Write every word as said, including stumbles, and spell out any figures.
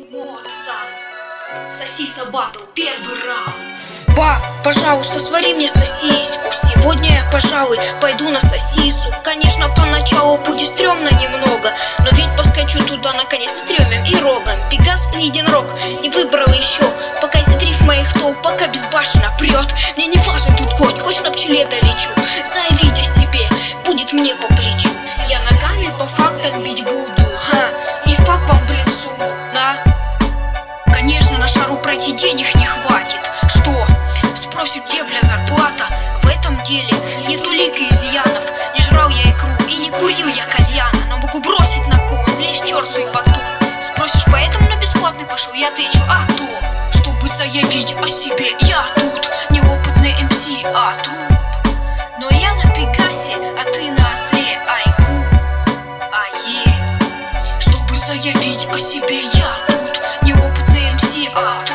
Моцан, сосиса батл, первый раунд. Ба, пожалуйста, свари мне сосиску. Сегодня я, пожалуй, пойду на сосису. Конечно, поначалу будет стрёмно немного, но ведь поскочу туда наконец с трёмем и рогом. Пегас или единорог, не выбрал еще. Пока из риф моих толп, пока безбашенно прет. Мне не важен тут конь, хоть на пчеле долечу. Заявить о себе будет мне по плечу. Я ногами по фактам бить буду, ха, и факт вам в лицу, да? Конечно, на шару пройти денег не хватит. Что? Спросит, где, бля, зарплата? В этом деле нету лика изъянов. Не жрал я икру и не курил я кальяна, но могу бросить на кон лишь черт свой батон. Спросишь, поэтому на бесплатный пошел? Я отвечу, а кто? Чтобы заявить о себе, я тут неопытный эм си, а труп. Но я на Пегасе, а ты на осле, айку, ае. Чтобы заявить о себе, я тут неопытный эм си, а